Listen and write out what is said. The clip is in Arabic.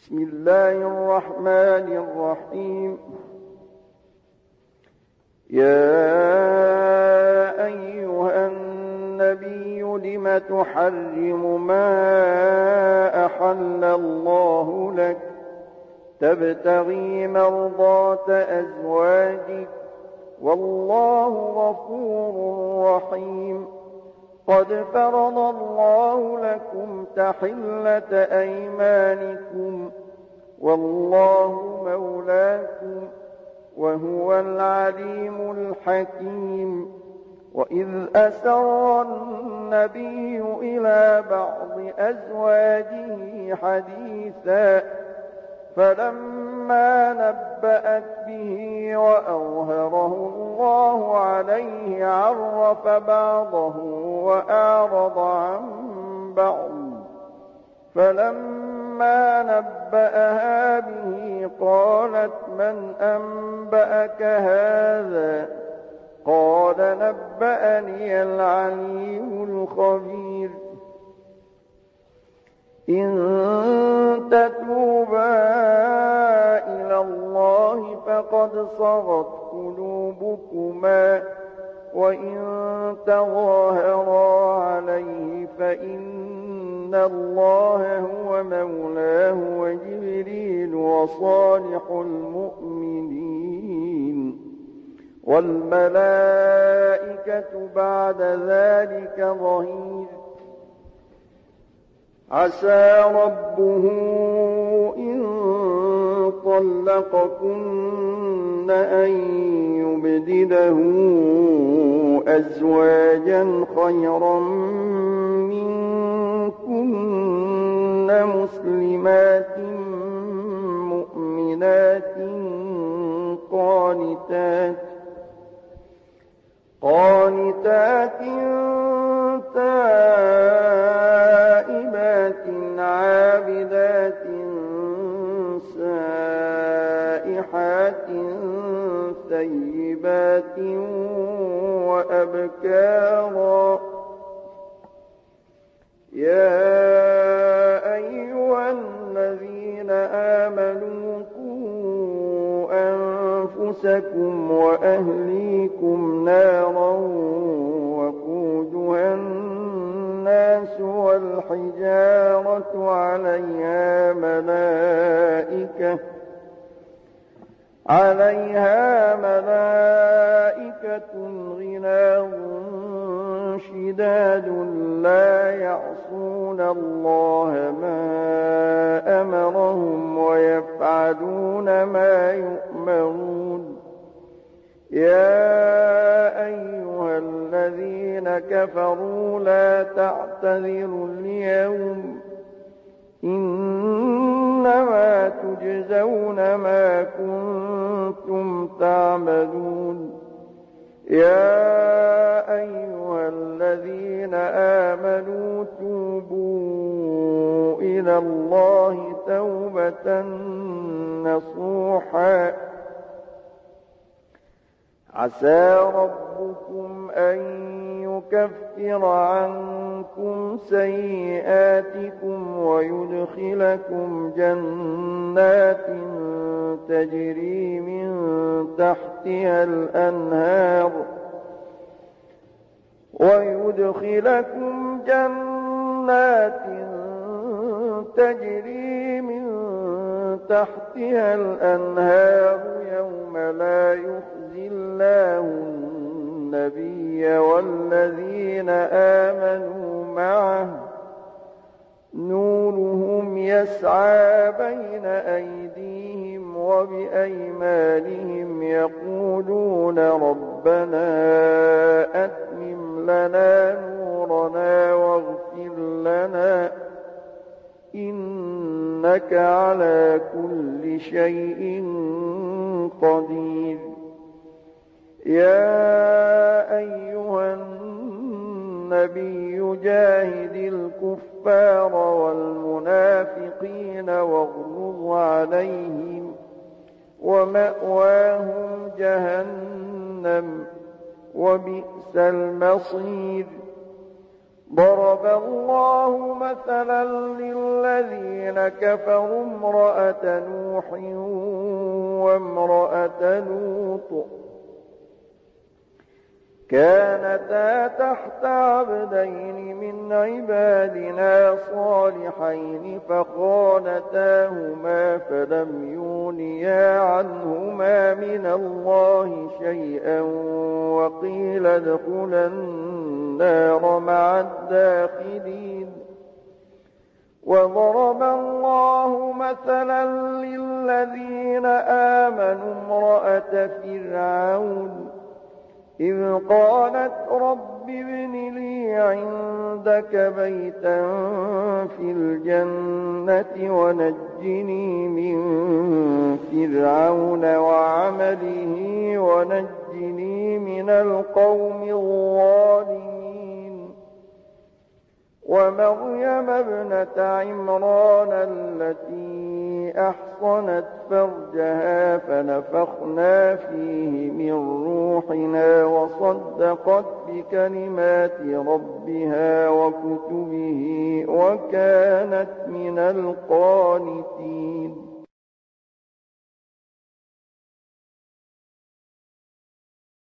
بسم الله الرحمن الرحيم. يا أيها النبي لم تحرم ما أحل الله لك تبتغي مرضات أزواجك والله غفور رحيم. قد فرض الله لكم تحلة أيمانكم والله مولاكم وهو العليم الحكيم. وإذ أسر النبي إلى بعض أزواجه حديثا فلما نبأت به وأظهره الله عليه عرف بعضه وأعرض عن بعض. فلما نبأها به قالت من أنبأك هذا؟ قال نبأني العليم الخبير. إن تتوبا إلى الله فقد صغت قلوبكما وإن تظاهرا عليه فإن الله هو مولاه وجبريل وصالح المؤمنين والملائكة بعد ذلك ظهير. عسى ربه إن طلقكن أن يبدله أزواجا خيرا منكن مسلمات مؤمنات قانتات تائبات عابدات سائحات ثيبات وأبكارا. يا أيها الذين آمنوا قوا أنفسكم وأهليكم نارا وقودها الناس والحجارة عليها ملائكة غلاظ شداد لا يعصون الله ما أمرهم ويفعلون ما يؤمرون. يا أيها الذين كفروا لا تعتذروا اليوم إنما تجزون ما كنتم تعملون. يا أيها الذين آمنوا توبوا إلى الله توبة نصوحا عسى ربكم أن يكفر عنكم سيئاتكم ويدخلكم جنات تجري من تحتها الأنهار يوم لا يخزي الله النبي والذين آمنوا معه نورهم يسعى بين أيديهم وبأيمانهم يقولون ربنا أتمم لنا نورنا واغفر لنا إنك على كل شيء قدير. يا أيها النبي جاهد الكفار والمنافقين واغلظ عليهم ومأواهم جهنم وبئس المصير. ضرب الله مثلا للذين كفروا امرأة نوح وامرأة لوط كانتا تحت عبدين من عبادنا صالحين فخانتاهما فلم يغنيا عنهما من الله شيئا وقيل ادخلا النار مع الداخلين. وضرب الله مثلا للذين آمنوا امرأة فرعون إذ قالت رب ابن لي عندك بيتا في الجنة ونجني من فرعون وعمله ونجني من القوم الظالمين. ومريم ابنة عمران التي أحصنت فرجها فنفخنا فيه من روحنا وصدقت بكلمات ربها وكتبه وكانت من القانتين.